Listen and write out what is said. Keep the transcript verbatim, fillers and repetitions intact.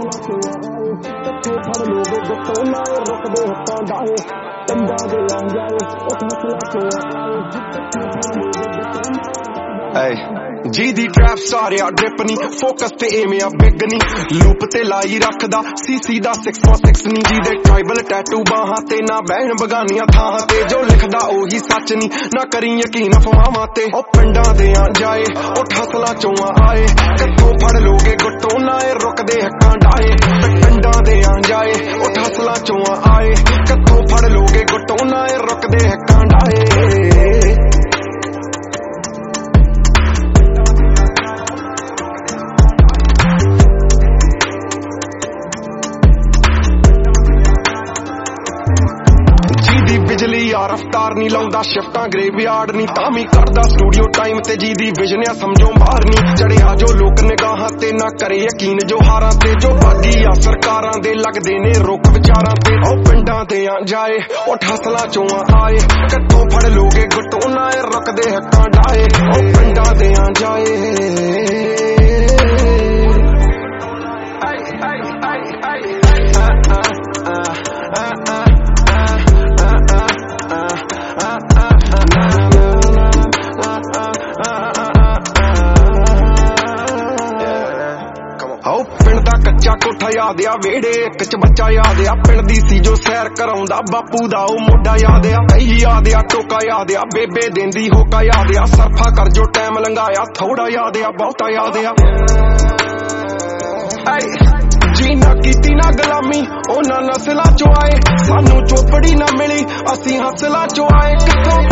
Hey, जी दी trap सारे ड्रिप नी फोकस ते एम आ बिग नी लूप ते लाई रखदा सीसी दा सिक्स फॉर सिक्स नी जी दे ट्राइबल टैटू बाहां ते ना बहन बगानियां थां ते जो लिखदा ओही सच नी ना करी यकीन अफवाहां ते ओ पिंडां दे आ जाए उठ हसला चोआ आए कित्थों फड़ लोगे गुट्टों नाए रुकदे हक्कां डाए पिंडां दे आ जाए उठ हसला चोआ आए कित्थों फड़ लोगे गुट्टों नाए रुकदे हक्कां डाए बिजली आ रफ्तार नहीं लाउंदा शिफ्टां ग्रेवयार्ड नहीं तामी करदा स्टूडियो टाइम ते जी दी विजन आ समझो बाहर नहीं चढ़िया जो लोक निगाहां ते ना करे यकीन जो हारां ते जो बागी आ सरकारां दे लगदे ने रुक विचारां ते ओ पिंडां ते आ जाए उठ हसला चोआ आए कित्थों फड़ लोगे गुट्टों नाए रुकदे हक्कां डाए ओ पिंडां ते आ जाए पिंड दा कच्चा कोठा याद आ वेड़े इक च बच्चा याद आ पिंड दी सी जो सैर कराउंदा बापू दा ओ मोढा याद आ कई याद आ टोका याद आ बेबे देंदी होका याद आ सरफा कर जो टाइम लंघाया थोड़ा याद आ बहुता याद आ जी ना कीती ना गुलामी ओ ना नस्ला चो आए सानू चोपड़ी ना मिली असी हसला चो आए कित्थों